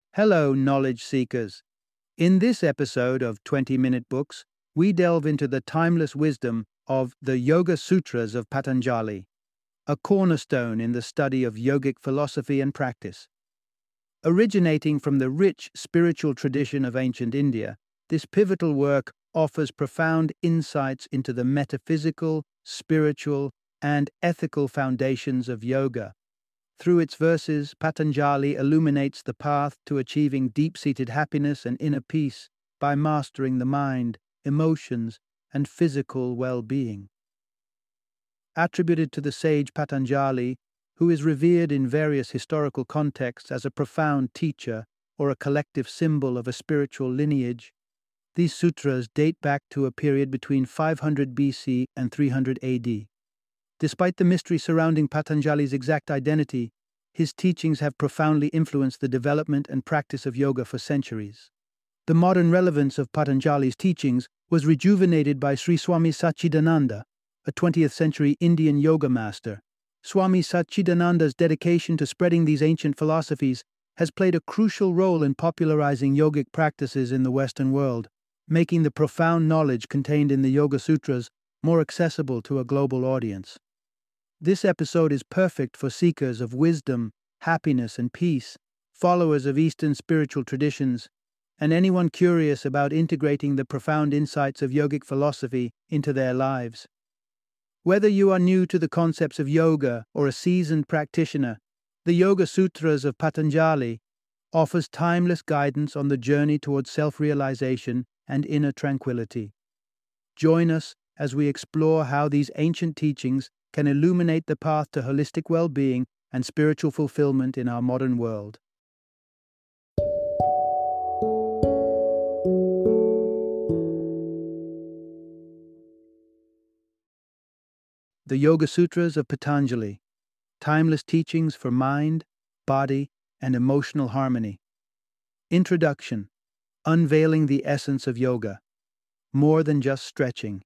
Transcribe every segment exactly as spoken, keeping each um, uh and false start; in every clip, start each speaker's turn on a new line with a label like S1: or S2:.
S1: Hello, knowledge seekers. In this episode of twenty minute Books, we delve into the timeless wisdom of the Yoga Sutras of Patanjali, a cornerstone in the study of yogic philosophy and practice. Originating from the rich spiritual tradition of ancient India, this pivotal work offers profound insights into the metaphysical, spiritual, and ethical foundations of yoga. Through its verses, Patanjali illuminates the path to achieving deep-seated happiness and inner peace by mastering the mind, emotions, and physical well-being. Attributed to the sage Patanjali, who is revered in various historical contexts as a profound teacher or a collective symbol of a spiritual lineage, these sutras date back to a period between five hundred B C and three hundred A D. Despite the mystery surrounding Patanjali's exact identity, his teachings have profoundly influenced the development and practice of yoga for centuries. The modern relevance of Patanjali's teachings was rejuvenated by Sri Swami Satchidananda, a twentieth century Indian yoga master. Swami Satchidananda's dedication to spreading these ancient philosophies has played a crucial role in popularizing yogic practices in the Western world, making the profound knowledge contained in the Yoga Sutras more accessible to a global audience. This episode is perfect for seekers of wisdom, happiness, and peace, followers of Eastern spiritual traditions, and anyone curious about integrating the profound insights of yogic philosophy into their lives. Whether you are new to the concepts of yoga or a seasoned practitioner, the Yoga Sutras of Patanjali offers timeless guidance on the journey towards self-realization and inner tranquility. Join us as we explore how these ancient teachings can illuminate the path to holistic well-being and spiritual fulfillment in our modern world. The Yoga Sutras of Patanjali, timeless teachings for mind, body, and emotional harmony. Introduction: Unveiling the essence of yoga, more than just stretching.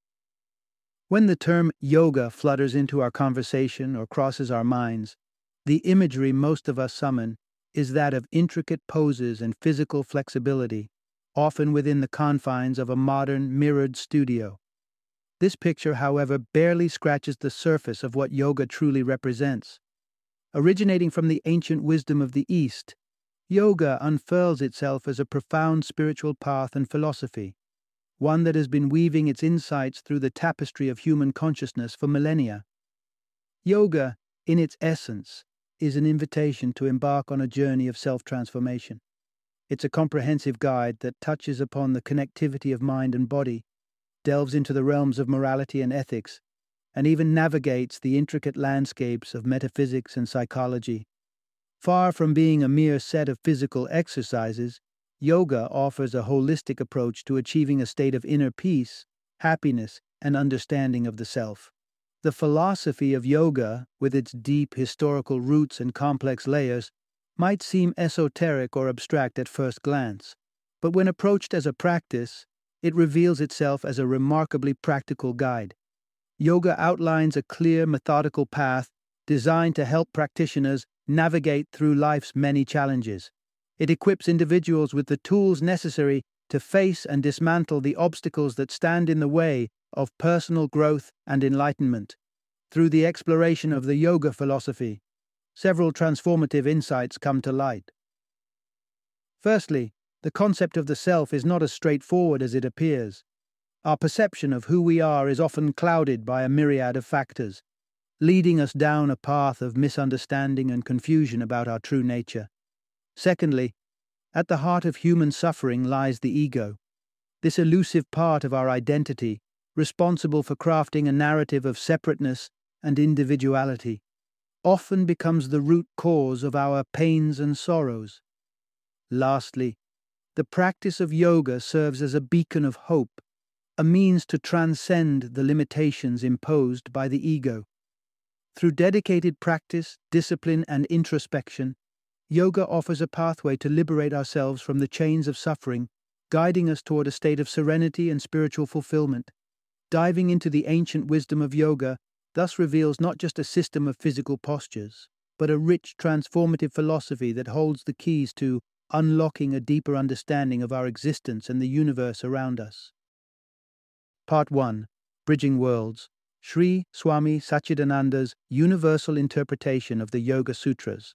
S1: When the term yoga flutters into our conversation or crosses our minds, the imagery most of us summon is that of intricate poses and physical flexibility, often within the confines of a modern, mirrored studio. This picture, however, barely scratches the surface of what yoga truly represents. Originating from the ancient wisdom of the East, yoga unfurls itself as a profound spiritual path and philosophy, one that has been weaving its insights through the tapestry of human consciousness for millennia. Yoga, in its essence, is an invitation to embark on a journey of self-transformation. It's a comprehensive guide that touches upon the connectivity of mind and body, delves into the realms of morality and ethics, and even navigates the intricate landscapes of metaphysics and psychology. Far from being a mere set of physical exercises, yoga offers a holistic approach to achieving a state of inner peace, happiness, and understanding of the self. The philosophy of yoga, with its deep historical roots and complex layers, might seem esoteric or abstract at first glance, but when approached as a practice, it reveals itself as a remarkably practical guide. Yoga outlines a clear, methodical path designed to help practitioners navigate through life's many challenges. It equips individuals with the tools necessary to face and dismantle the obstacles that stand in the way of personal growth and enlightenment. Through the exploration of the yoga philosophy, several transformative insights come to light. Firstly, the concept of the self is not as straightforward as it appears. Our perception of who we are is often clouded by a myriad of factors, leading us down a path of misunderstanding and confusion about our true nature. Secondly, at the heart of human suffering lies the ego, this elusive part of our identity, responsible for crafting a narrative of separateness and individuality, often becomes the root cause of our pains and sorrows. Lastly, the practice of yoga serves as a beacon of hope, a means to transcend the limitations imposed by the ego. Through dedicated practice, discipline, and introspection, yoga offers a pathway to liberate ourselves from the chains of suffering, guiding us toward a state of serenity and spiritual fulfillment. Diving into the ancient wisdom of yoga thus reveals not just a system of physical postures, but a rich, transformative philosophy that holds the keys to unlocking a deeper understanding of our existence and the universe around us. Part one. Bridging Worlds. Sri Swami Satchidananda's universal interpretation of the Yoga Sutras.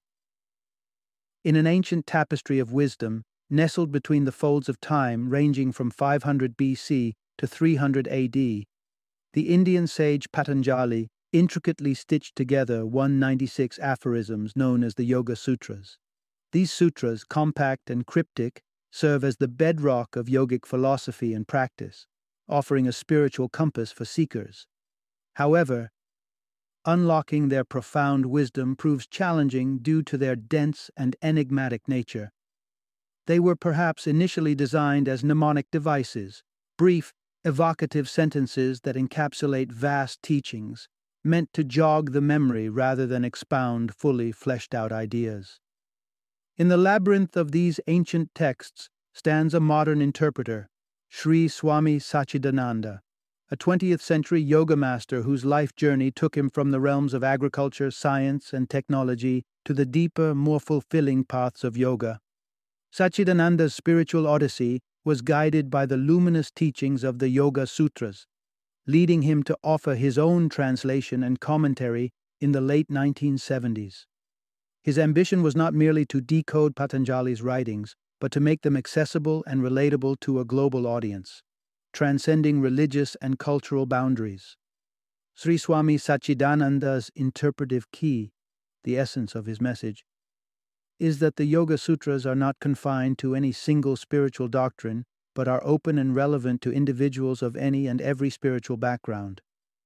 S1: In an ancient tapestry of wisdom, nestled between the folds of time ranging from five hundred B C to three hundred A D, the Indian sage Patanjali intricately stitched together one hundred ninety-six aphorisms known as the Yoga Sutras. These sutras, compact and cryptic, serve as the bedrock of yogic philosophy and practice, offering a spiritual compass for seekers. However, unlocking their profound wisdom proves challenging due to their dense and enigmatic nature. They were perhaps initially designed as mnemonic devices, brief, evocative sentences that encapsulate vast teachings, meant to jog the memory rather than expound fully fleshed-out ideas. In the labyrinth of these ancient texts stands a modern interpreter, Sri Swami Satchidananda, a twentieth century yoga master whose life journey took him from the realms of agriculture, science, and technology to the deeper, more fulfilling paths of yoga. Satchidananda's spiritual odyssey was guided by the luminous teachings of the Yoga Sutras, leading him to offer his own translation and commentary in the late nineteen seventies. His ambition was not merely to decode Patanjali's writings, but to make them accessible and relatable to a global audience, transcending religious and cultural boundaries. Sri Swami Satchidananda's interpretive key, the essence of his message, is that the Yoga Sutras are not confined to any single spiritual doctrine, but are open and relevant to individuals of any and every spiritual background.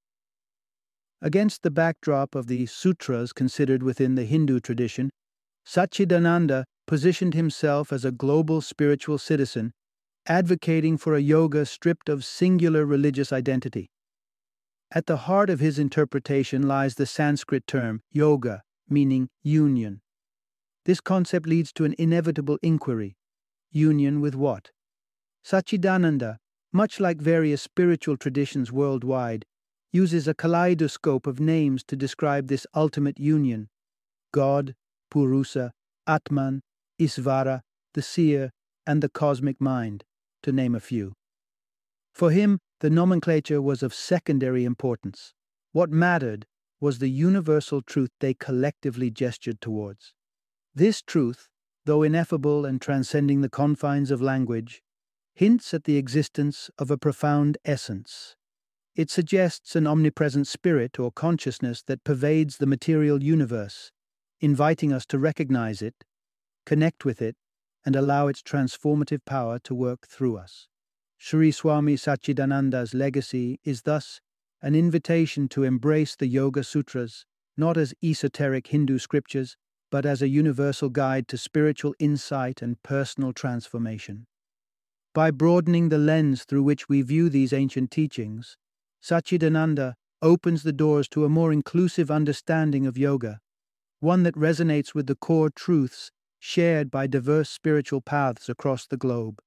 S1: Against the backdrop of the sutras considered within the Hindu tradition, Satchidananda positioned himself as a global spiritual citizen, advocating for a yoga stripped of singular religious identity. At the heart of his interpretation lies the Sanskrit term yoga, meaning union. This concept leads to an inevitable inquiry. Union with what? Satchidananda, much like various spiritual traditions worldwide, uses a kaleidoscope of names to describe this ultimate union: God, Purusa, Atman, Isvara, the seer, and the cosmic mind, to name a few. For him, the nomenclature was of secondary importance. What mattered was the universal truth they collectively gestured towards. This truth, though ineffable and transcending the confines of language, hints at the existence of a profound essence. It suggests an omnipresent spirit or consciousness that pervades the material universe, inviting us to recognize it, connect with it, and allow its transformative power to work through us. Sri Swami Satchidananda's legacy is thus an invitation to embrace the Yoga Sutras, not as esoteric Hindu scriptures, but as a universal guide to spiritual insight and personal transformation. By broadening the lens through which we view these ancient teachings, Satchidananda opens the doors to a more inclusive understanding of yoga, one that resonates with the core truths shared by diverse spiritual paths across the globe.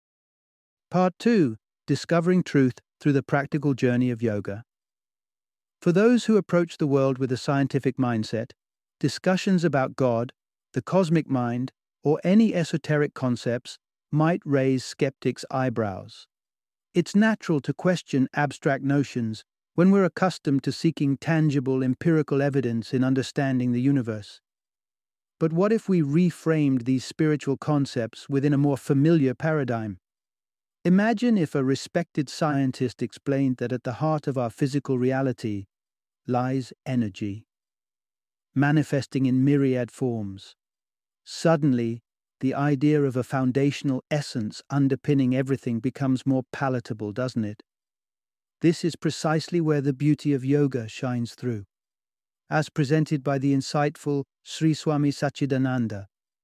S1: Part two. Discovering Truth Through the Practical Journey of Yoga. For those who approach the world with a scientific mindset, discussions about God, the cosmic mind, or any esoteric concepts might raise skeptics' eyebrows. It's natural to question abstract notions when we're accustomed to seeking tangible, empirical evidence in understanding the universe. But what if we reframed these spiritual concepts within a more familiar paradigm? Imagine if a respected scientist explained that at the heart of our physical reality lies energy, manifesting in myriad forms. Suddenly, the idea of a foundational essence underpinning everything becomes more palatable, doesn't it? This is precisely where the beauty of yoga shines through. As presented by the insightful Sri Swami Satchidananda,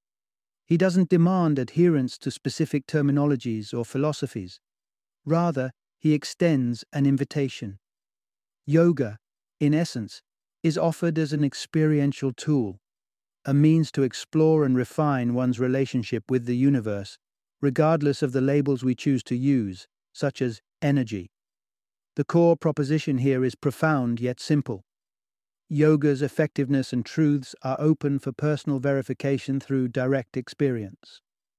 S1: he doesn't demand adherence to specific terminologies or philosophies. Rather, he extends an invitation. Yoga, in essence, is offered as an experiential tool, a means to explore and refine one's relationship with the universe, regardless of the labels we choose to use, such as energy. The core proposition here is profound yet simple. Yoga's effectiveness and truths are open for personal verification through direct experience.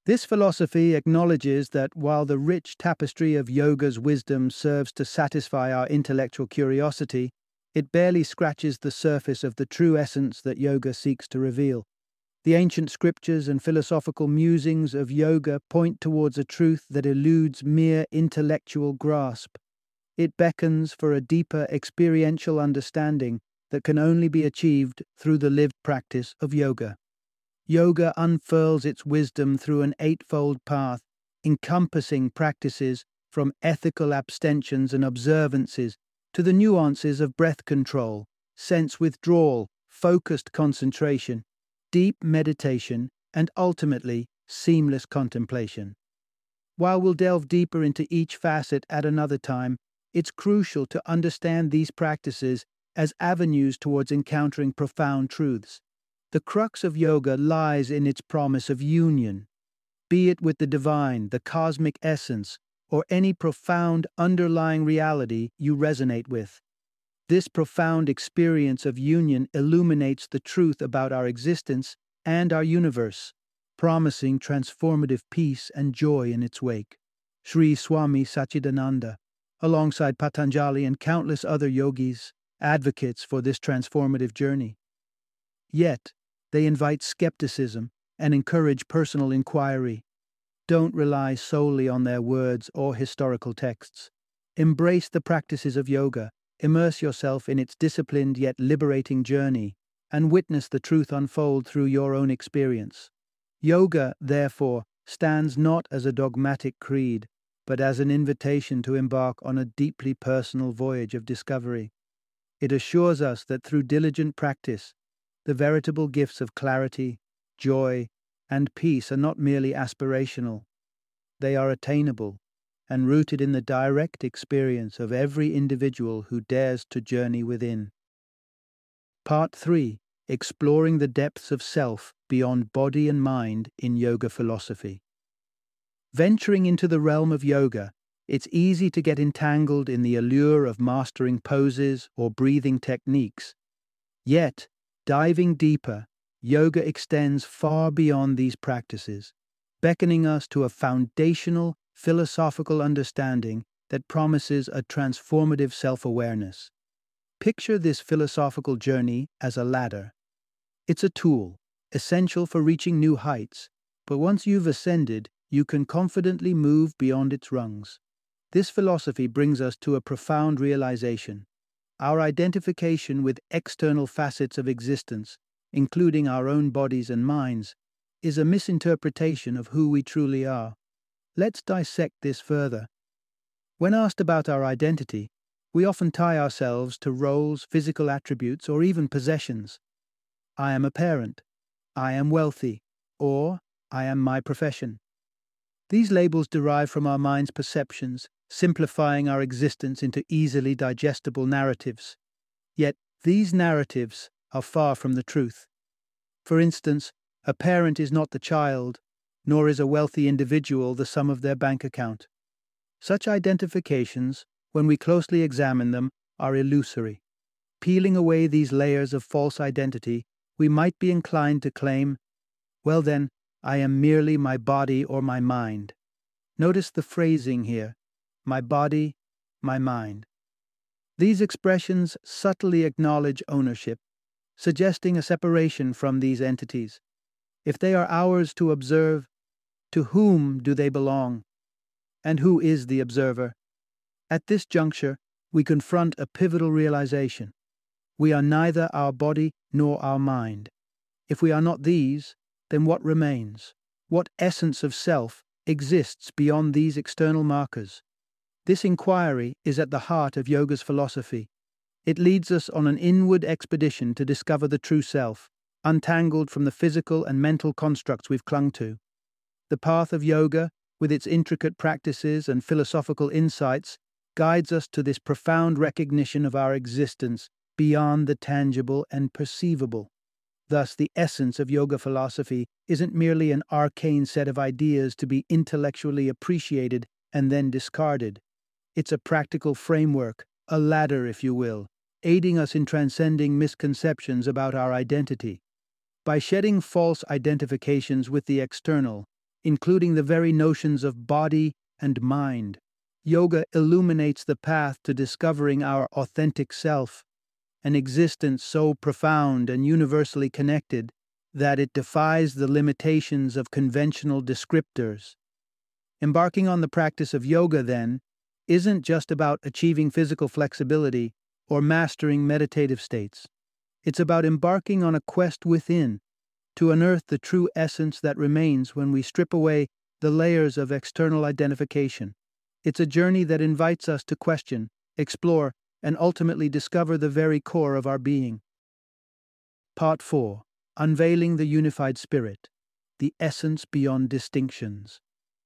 S1: This philosophy acknowledges that while the rich tapestry of yoga's wisdom serves to satisfy our intellectual curiosity, it barely scratches the surface of the true essence that yoga seeks to reveal. The ancient scriptures and philosophical musings of yoga point towards a truth that eludes mere intellectual grasp. It beckons for a deeper experiential understanding that can only be achieved through the lived practice of yoga. Yoga unfurls its wisdom through an eightfold path, encompassing practices from ethical abstentions and observances to the nuances of breath control, sense withdrawal, focused concentration, deep meditation, and ultimately, seamless contemplation. While we'll delve deeper into each facet at another time, it's crucial to understand these practices as avenues towards encountering profound truths. The crux of yoga lies in its promise of union, be it with the divine, the cosmic essence, or any profound underlying reality you resonate with. This profound experience of union illuminates the truth about our existence and our universe, promising transformative peace and joy in its wake. Sri Swami Satchidananda, alongside Patanjali and countless other yogis, advocates for this transformative journey. Yet, they invite skepticism and encourage personal inquiry. Don't rely solely on their words or historical texts. Embrace the practices of yoga, immerse yourself in its disciplined yet liberating journey, and witness the truth unfold through your own experience. Yoga, therefore, stands not as a dogmatic creed, but as an invitation to embark on a deeply personal voyage of discovery. It assures us that through diligent practice, the veritable gifts of clarity, joy, and peace are not merely aspirational. They are attainable and rooted in the direct experience of every individual who dares to journey within. Part three. Exploring the depths of self beyond body and mind in yoga philosophy. Venturing into the realm of yoga, it's easy to get entangled in the allure of mastering poses or breathing techniques. Yet, diving deeper, yoga extends far beyond these practices, beckoning us to a foundational philosophical understanding that promises a transformative self-awareness. Picture this philosophical journey as a ladder. It's a tool, essential for reaching new heights, but once you've ascended, you can confidently move beyond its rungs. This philosophy brings us to a profound realization. Our identification with external facets of existence, including our own bodies and minds, is a misinterpretation of who we truly are. Let's dissect this further. When asked about our identity, we often tie ourselves to roles, physical attributes, or even possessions. I am a parent, I am wealthy, or I am my profession. These labels derive from our mind's perceptions, simplifying our existence into easily digestible narratives. Yet, these narratives are far from the truth. For instance, a parent is not the child, nor is a wealthy individual the sum of their bank account. Such identifications, when we closely examine them, are illusory. Peeling away these layers of false identity, we might be inclined to claim, well then, I am merely my body or my mind. Notice the phrasing here, my body, my mind. These expressions subtly acknowledge ownership, suggesting a separation from these entities. If they are ours to observe, to whom do they belong? And who is the observer? At this juncture, we confront a pivotal realization. We are neither our body nor our mind. If we are not these, then what remains? What essence of self exists beyond these external markers? This inquiry is at the heart of yoga's philosophy. It leads us on an inward expedition to discover the true self, untangled from the physical and mental constructs we've clung to. The path of yoga, with its intricate practices and philosophical insights, guides us to this profound recognition of our existence beyond the tangible and perceivable. Thus, the essence of yoga philosophy isn't merely an arcane set of ideas to be intellectually appreciated and then discarded. It's a practical framework, a ladder, if you will, aiding us in transcending misconceptions about our identity. By shedding false identifications with the external, including the very notions of body and mind. Yoga illuminates the path to discovering our authentic self, an existence so profound and universally connected that it defies the limitations of conventional descriptors. Embarking on the practice of yoga, then, isn't just about achieving physical flexibility or mastering meditative states. It's about embarking on a quest within to unearth the true essence that remains when we strip away the layers of external identification. It's a journey that invites us to question, explore, and ultimately discover the very core of our being. Part four. Unveiling the Unified Spirit, the Essence Beyond Distinctions.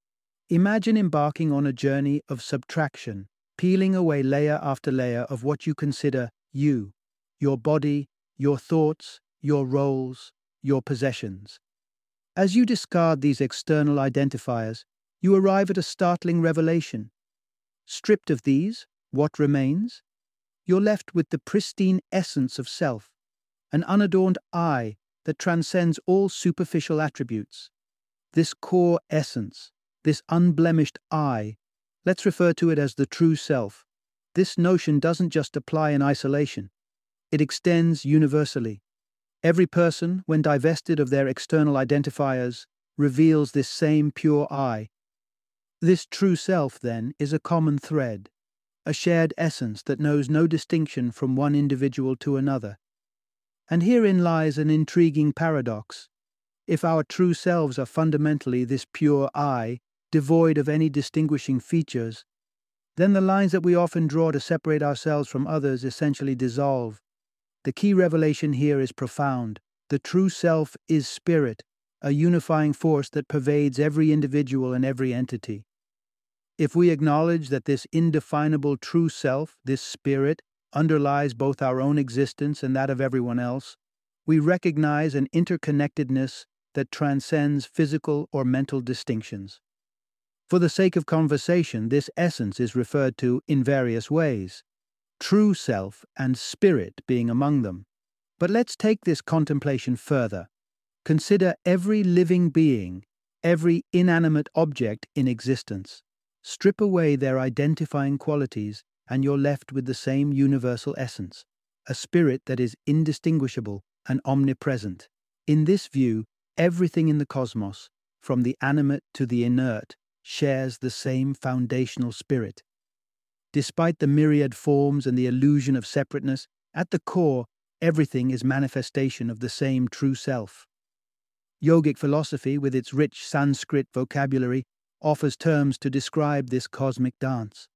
S1: Imagine embarking on a journey of subtraction, peeling away layer after layer of what you consider you, your body, your thoughts, your roles, your possessions. As you discard these external identifiers, you arrive at a startling revelation. Stripped of these, what remains? You're left with the pristine essence of self, an unadorned I that transcends all superficial attributes. This core essence, this unblemished I, let's refer to it as the true self. This notion doesn't just apply in isolation. It extends universally. Every person, when divested of their external identifiers, reveals this same pure I. This true self, then, is a common thread, a shared essence that knows no distinction from one individual to another. And herein lies an intriguing paradox. If our true selves are fundamentally this pure I, devoid of any distinguishing features, then the lines that we often draw to separate ourselves from others essentially dissolve. The key revelation here is profound. The true self is spirit, a unifying force that pervades every individual and every entity. If we acknowledge that this indefinable true self, this spirit, underlies both our own existence and that of everyone else, we recognize an interconnectedness that transcends physical or mental distinctions. For the sake of conversation, this essence is referred to in various ways, true self and spirit being among them. But let's take this contemplation further. Consider every living being, every inanimate object in existence. Strip away their identifying qualities, and you're left with the same universal essence, a spirit that is indistinguishable and omnipresent. In this view, everything in the cosmos, from the animate to the inert, shares the same foundational spirit. Despite the myriad forms and the illusion of separateness, at the core, everything is manifestation of the same true self. Yogic philosophy, with its rich Sanskrit vocabulary, offers terms to describe this cosmic dance.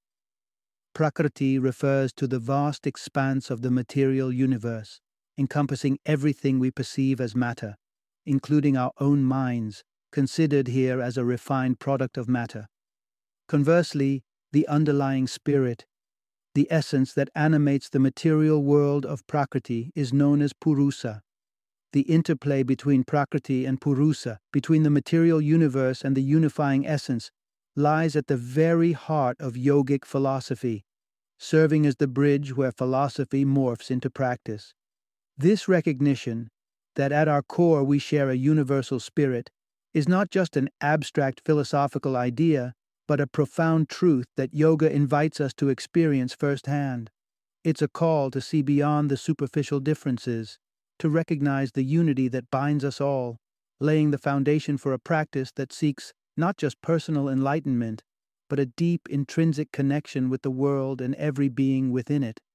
S1: Prakriti refers to the vast expanse of the material universe, encompassing everything we perceive as matter, including our own minds, considered here as a refined product of matter. Conversely, the underlying spirit, the essence that animates the material world of Prakriti, is known as Purusa. The interplay between Prakriti and Purusa, between the material universe and the unifying essence, lies at the very heart of yogic philosophy, serving as the bridge where philosophy morphs into practice. This recognition that at our core we share a universal spirit is not just an abstract philosophical idea, but a profound truth that yoga invites us to experience firsthand. It's a call to see beyond the superficial differences, to recognize the unity that binds us all, laying the foundation for a practice that seeks not just personal enlightenment, but a deep intrinsic connection with the world and every being within it.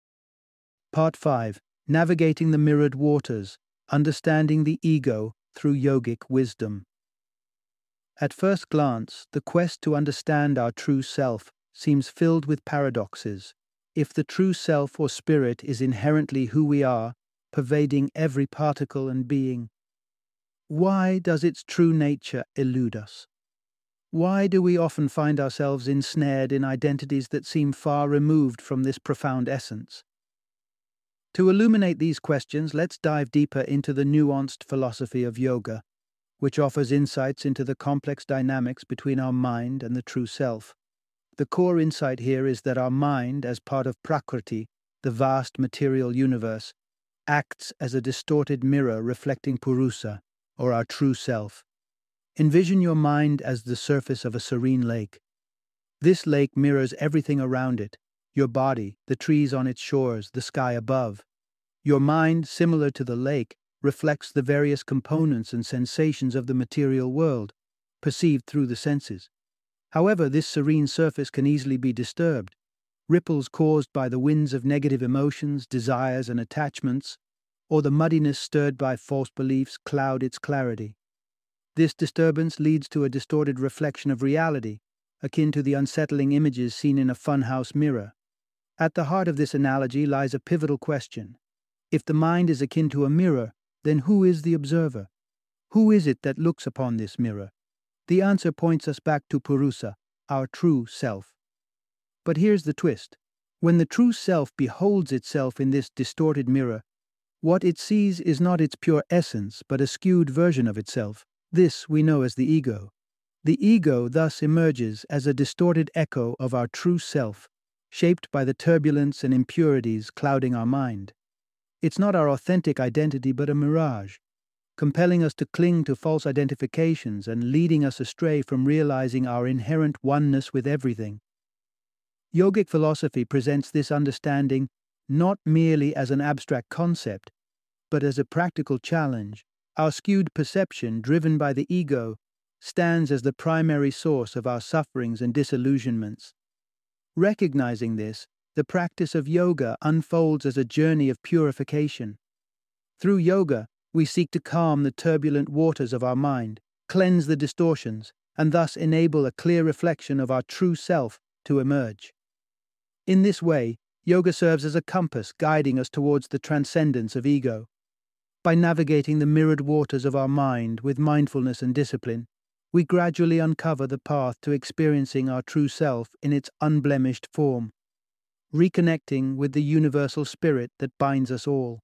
S1: Part five. Navigating the Mirrored Waters, Understanding the Ego through Yogic Wisdom. At first glance, the quest to understand our true self seems filled with paradoxes. If the true self or spirit is inherently who we are, pervading every particle and being, why does its true nature elude us? Why do we often find ourselves ensnared in identities that seem far removed from this profound essence? To illuminate these questions, let's dive deeper into the nuanced philosophy of yoga, which offers insights into the complex dynamics between our mind and the true self. The core insight here is that our mind, as part of Prakriti, the vast material universe, acts as a distorted mirror reflecting Purusa, or our true self. Envision your mind as the surface of a serene lake. This lake mirrors everything around it: your body, the trees on its shores, the sky above. Your mind, similar to the lake, reflects the various components and sensations of the material world, perceived through the senses. However, this serene surface can easily be disturbed. Ripples caused by the winds of negative emotions, desires, and attachments, or the muddiness stirred by false beliefs, cloud its clarity. This disturbance leads to a distorted reflection of reality, akin to the unsettling images seen in a funhouse mirror. At the heart of this analogy lies a pivotal question. If the mind is akin to a mirror, then who is the observer? Who is it that looks upon this mirror? The answer points us back to Purusa, our true self. But here's the twist. When the true self beholds itself in this distorted mirror, what it sees is not its pure essence, but a skewed version of itself. This we know as the ego. The ego thus emerges as a distorted echo of our true self, shaped by the turbulence and impurities clouding our mind. It's not our authentic identity but a mirage, compelling us to cling to false identifications and leading us astray from realizing our inherent oneness with everything. Yogic philosophy presents this understanding not merely as an abstract concept, but as a practical challenge. Our skewed perception, driven by the ego, stands as the primary source of our sufferings and disillusionments. Recognizing this, the practice of yoga unfolds as a journey of purification. Through yoga, we seek to calm the turbulent waters of our mind, cleanse the distortions, and thus enable a clear reflection of our true self to emerge. In this way, yoga serves as a compass guiding us towards the transcendence of ego. By navigating the mirrored waters of our mind with mindfulness and discipline, we gradually uncover the path to experiencing our true self in its unblemished form, reconnecting with the universal spirit that binds us all.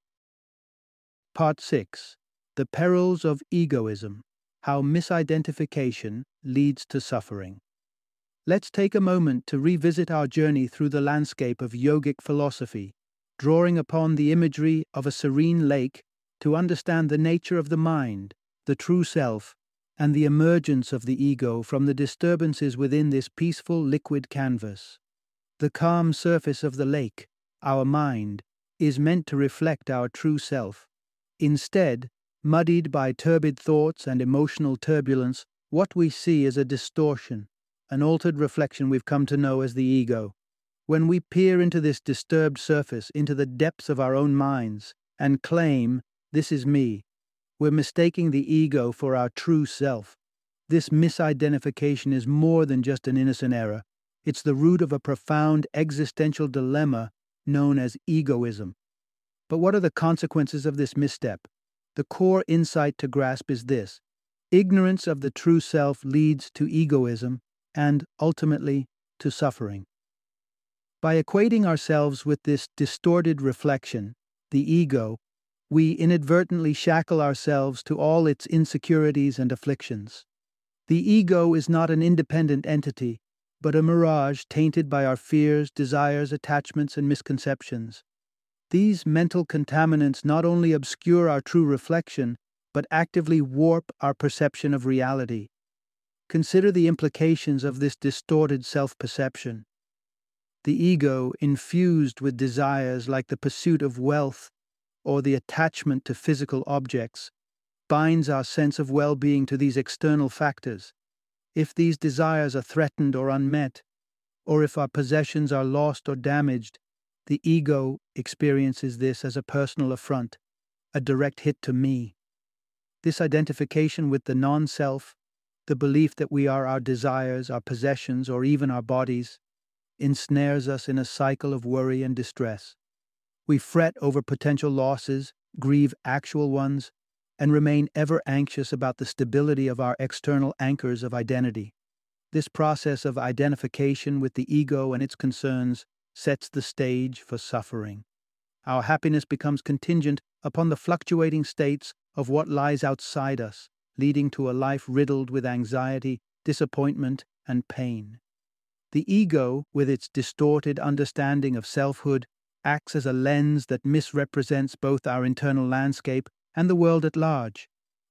S1: Part six. The Perils of Egoism: How Misidentification Leads to Suffering. Let's take a moment to revisit our journey through the landscape of yogic philosophy, drawing upon the imagery of a serene lake to understand the nature of the mind, the true self, and the emergence of the ego from the disturbances within this peaceful liquid canvas. The calm surface of the lake, our mind, is meant to reflect our true self. Instead, muddied by turbid thoughts and emotional turbulence, what we see is a distortion, an altered reflection we've come to know as the ego. When we peer into this disturbed surface, into the depths of our own minds, and claim, "This is me," we're mistaking the ego for our true self. This misidentification is more than just an innocent error. It's the root of a profound existential dilemma known as egoism. But what are the consequences of this misstep? The core insight to grasp is this: ignorance of the true self leads to egoism and, ultimately, to suffering. By equating ourselves with this distorted reflection, the ego, we inadvertently shackle ourselves to all its insecurities and afflictions. The ego is not an independent entity, but a mirage tainted by our fears, desires, attachments, and misconceptions. These mental contaminants not only obscure our true reflection, but actively warp our perception of reality. Consider the implications of this distorted self-perception. The ego, infused with desires like the pursuit of wealth or the attachment to physical objects, binds our sense of well-being to these external factors. If these desires are threatened or unmet, or if our possessions are lost or damaged, the ego experiences this as a personal affront, a direct hit to me. This identification with the non-self, the belief that we are our desires, our possessions, or even our bodies, ensnares us in a cycle of worry and distress. We fret over potential losses, grieve actual ones, and remain ever anxious about the stability of our external anchors of identity. This process of identification with the ego and its concerns sets the stage for suffering. Our happiness becomes contingent upon the fluctuating states of what lies outside us, leading to a life riddled with anxiety, disappointment, and pain. The ego, with its distorted understanding of selfhood, acts as a lens that misrepresents both our internal landscape and the world at large.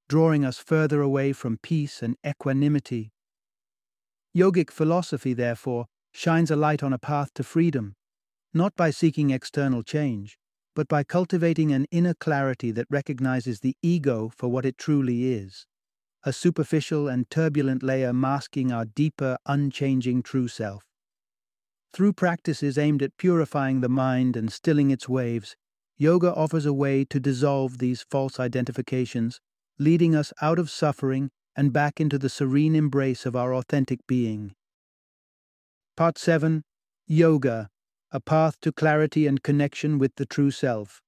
S1: drawing us further away from peace and equanimity. Yogic philosophy, therefore, shines a light on a path to freedom, not by seeking external change, but by cultivating an inner clarity that recognizes the ego for what it truly is, a superficial and turbulent layer masking our deeper, unchanging true self. Through practices aimed at purifying the mind and stilling its waves, yoga offers a way to dissolve these false identifications, leading us out of suffering and back into the serene embrace of our authentic being. Part seven. Yoga, a path to clarity and connection with the true self.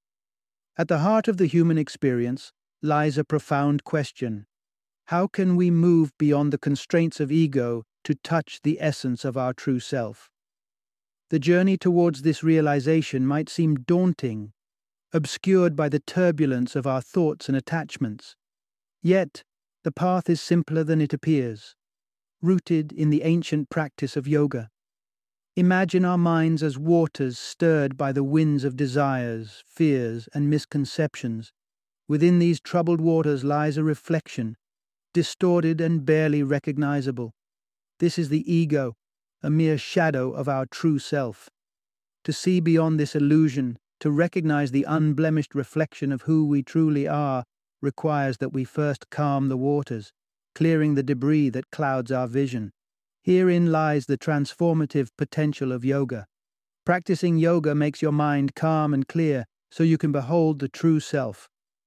S1: At the heart of the human experience lies a profound question. How can we move beyond the constraints of ego to touch the essence of our true self? The journey towards this realization might seem daunting, obscured by the turbulence of our thoughts and attachments. Yet, the path is simpler than it appears, rooted in the ancient practice of yoga. Imagine our minds as waters stirred by the winds of desires, fears, and misconceptions. Within these troubled waters lies a reflection, distorted and barely recognizable. This is the ego, a mere shadow of our true self. To see beyond this illusion, to recognize the unblemished reflection of who we truly are, requires that we first calm the waters, clearing the debris that clouds our vision. Herein lies the transformative potential of yoga. Practicing yoga makes your mind calm and clear, so you can behold the true self.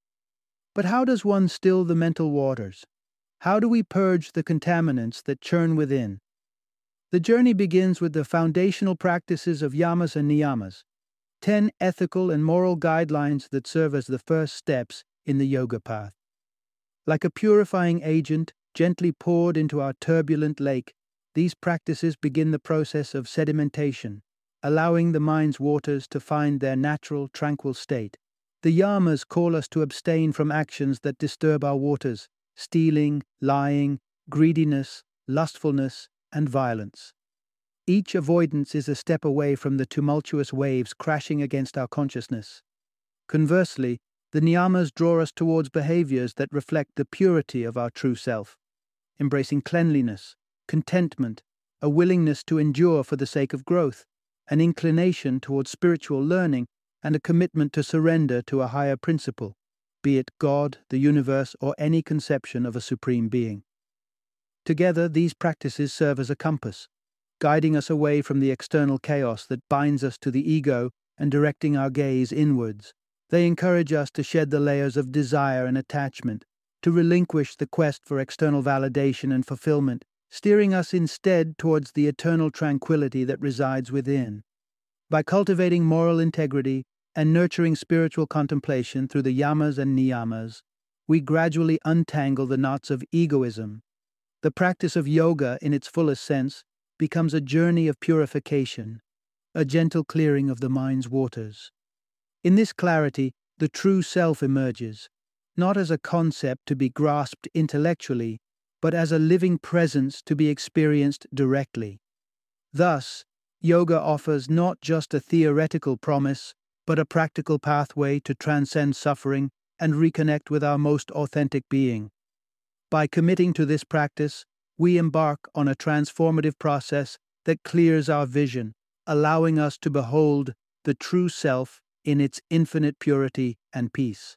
S1: But how does one still the mental waters? How do we purge the contaminants that churn within? The journey begins with the foundational practices of yamas and niyamas, ten ethical and moral guidelines that serve as the first steps in the yoga path. Like a purifying agent gently poured into our turbulent lake, these practices begin the process of sedimentation, allowing the mind's waters to find their natural, tranquil state. The yamas call us to abstain from actions that disturb our waters: stealing, lying, greediness, lustfulness, and violence. Each avoidance is a step away from the tumultuous waves crashing against our consciousness. Conversely, the niyamas draw us towards behaviors that reflect the purity of our true self, embracing cleanliness, contentment, a willingness to endure for the sake of growth, an inclination towards spiritual learning, and a commitment to surrender to a higher principle, be it God, the universe, or any conception of a supreme being. Together, these practices serve as a compass, guiding us away from the external chaos that binds us to the ego and directing our gaze inwards. They encourage us to shed the layers of desire and attachment, to relinquish the quest for external validation and fulfillment, steering us instead towards the eternal tranquility that resides within. By cultivating moral integrity and nurturing spiritual contemplation through the yamas and niyamas, we gradually untangle the knots of egoism. The practice of yoga, in its fullest sense, becomes a journey of purification, a gentle clearing of the mind's waters. In this clarity, the true self emerges, not as a concept to be grasped intellectually, but as a living presence to be experienced directly. Thus, yoga offers not just a theoretical promise, but a practical pathway to transcend suffering and reconnect with our most authentic being. By committing to this practice, we embark on a transformative process that clears our vision, allowing us to behold the true self in its infinite purity and peace.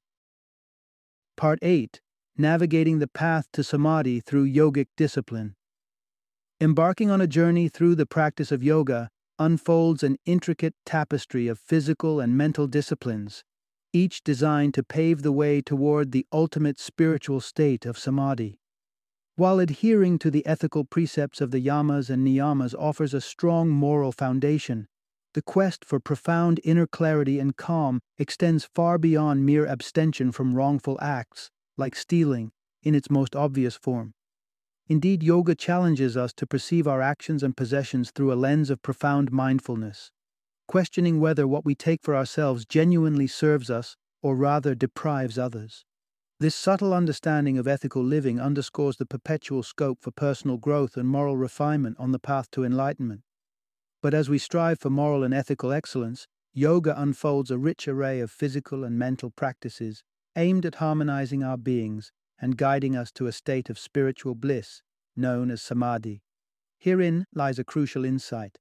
S1: Part eight. Navigating the path to samadhi through yogic discipline. Embarking on a journey through the practice of yoga unfolds an intricate tapestry of physical and mental disciplines, each designed to pave the way toward the ultimate spiritual state of samadhi. While adhering to the ethical precepts of the yamas and niyamas offers a strong moral foundation, the quest for profound inner clarity and calm extends far beyond mere abstention from wrongful acts, like stealing, in its most obvious form. Indeed, yoga challenges us to perceive our actions and possessions through a lens of profound mindfulness, questioning whether what we take for ourselves genuinely serves us or rather deprives others. This subtle understanding of ethical living underscores the perpetual scope for personal growth and moral refinement on the path to enlightenment. But as we strive for moral and ethical excellence, yoga unfolds a rich array of physical and mental practices aimed at harmonizing our beings and guiding us to a state of spiritual bliss known as samadhi. Herein lies a crucial insight.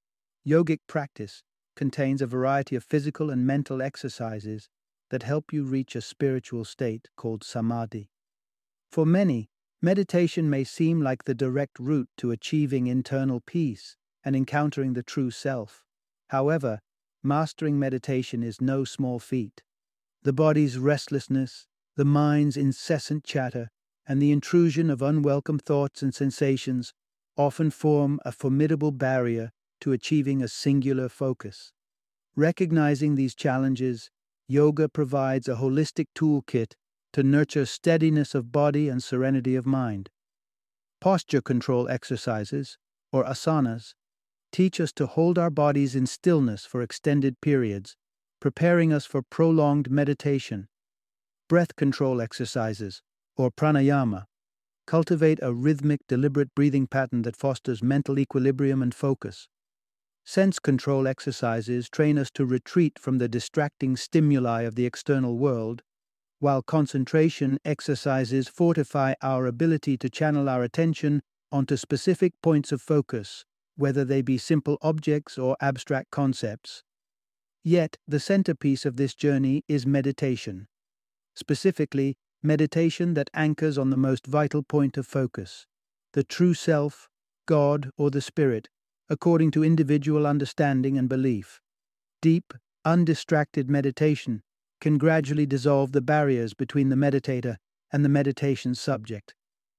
S1: Yogic practice contains a variety of physical and mental exercises that help you reach a spiritual state called samadhi. For many, meditation may seem like the direct route to achieving internal peace and encountering the true self. However, mastering meditation is no small feat. The body's restlessness, the mind's incessant chatter, and the intrusion of unwelcome thoughts and sensations often form a formidable barrier to achieving a singular focus. Recognizing these challenges, yoga provides a holistic toolkit to nurture steadiness of body and serenity of mind. Posture control exercises, or asanas, teach us to hold our bodies in stillness for extended periods, preparing us for prolonged meditation. Breath control exercises, or pranayama, cultivate a rhythmic, deliberate breathing pattern that fosters mental equilibrium and focus. Sense control exercises train us to retreat from the distracting stimuli of the external world, while concentration exercises fortify our ability to channel our attention onto specific points of focus, whether they be simple objects or abstract concepts. Yet, the centerpiece of this journey is meditation. Specifically, meditation that anchors on the most vital point of focus, the true self, God, or the Spirit, according to individual understanding and belief. Deep, undistracted meditation can gradually dissolve the barriers between the meditator and the meditation subject.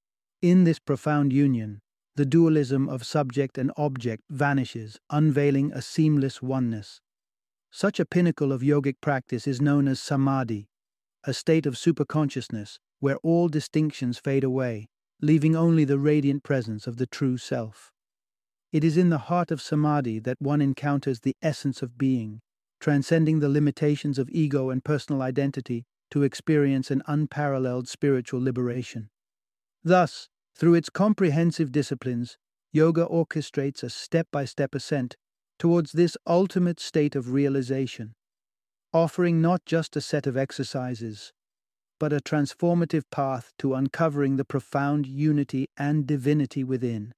S1: In this profound union, the dualism of subject and object vanishes, unveiling a seamless oneness. Such a pinnacle of yogic practice is known as samadhi, a state of superconsciousness where all distinctions fade away, leaving only the radiant presence of the true self. It is in the heart of samadhi that one encounters the essence of being, transcending the limitations of ego and personal identity to experience an unparalleled spiritual liberation. Thus, through its comprehensive disciplines, yoga orchestrates a step-by-step ascent towards this ultimate state of realization, offering not just a set of exercises, but a transformative path to uncovering the profound unity and divinity within.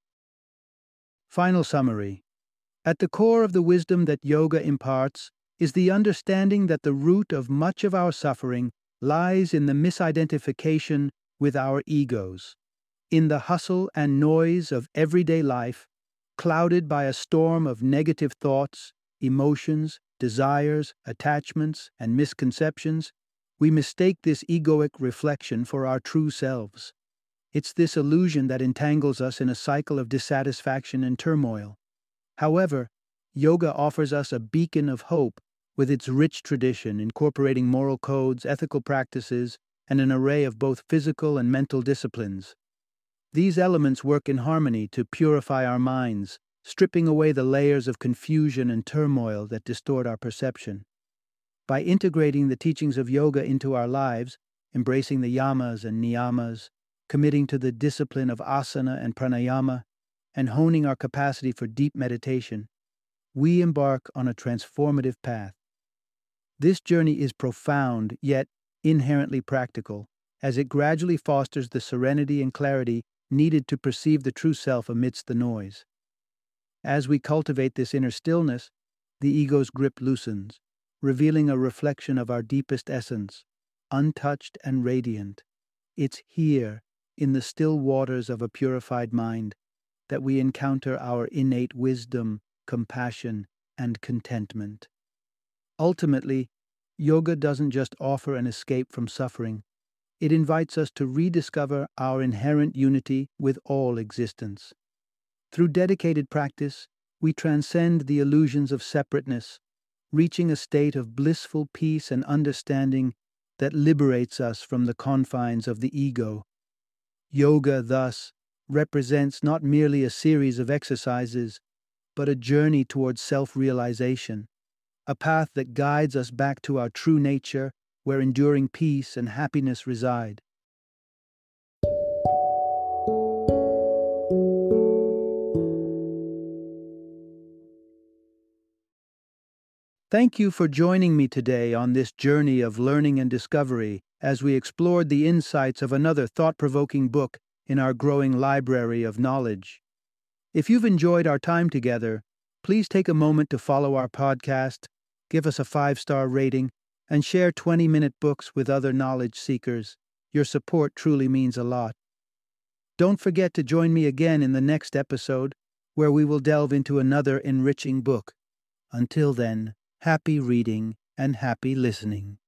S1: Final summary. At the core of the wisdom that yoga imparts is the understanding that the root of much of our suffering lies in the misidentification with our egos, in the hustle and noise of everyday life, clouded by a storm of negative thoughts, emotions, desires, attachments, and misconceptions. We mistake this egoic reflection for our true selves. It's this illusion that entangles us in a cycle of dissatisfaction and turmoil. However, yoga offers us a beacon of hope with its rich tradition incorporating moral codes, ethical practices, and an array of both physical and mental disciplines. These elements work in harmony to purify our minds, stripping away the layers of confusion and turmoil that distort our perception. By integrating the teachings of yoga into our lives, embracing the yamas and niyamas, committing to the discipline of asana and pranayama, and honing our capacity for deep meditation, we embark on a transformative path. This journey is profound, yet inherently practical, as it gradually fosters the serenity and clarity needed to perceive the true self amidst the noise. As we cultivate this inner stillness, the ego's grip loosens, revealing a reflection of our deepest essence, untouched and radiant. It's here, in the still waters of a purified mind, that we encounter our innate wisdom, compassion, and contentment. Ultimately, yoga doesn't just offer an escape from suffering. It invites us to rediscover our inherent unity with all existence. Through dedicated practice, we transcend the illusions of separateness, reaching a state of blissful peace and understanding that liberates us from the confines of the ego. Yoga, thus, represents not merely a series of exercises, but a journey towards self-realization, a path that guides us back to our true nature, where enduring peace and happiness reside. Thank you for joining me today on this journey of learning and discovery as we explored the insights of another thought-provoking book in our growing library of knowledge. If you've enjoyed our time together, please take a moment to follow our podcast, give us a five-star rating, and share twenty-minute books with other knowledge seekers. Your support truly means a lot. Don't forget to join me again in the next episode, where we will delve into another enriching book. Until then, happy reading and happy listening.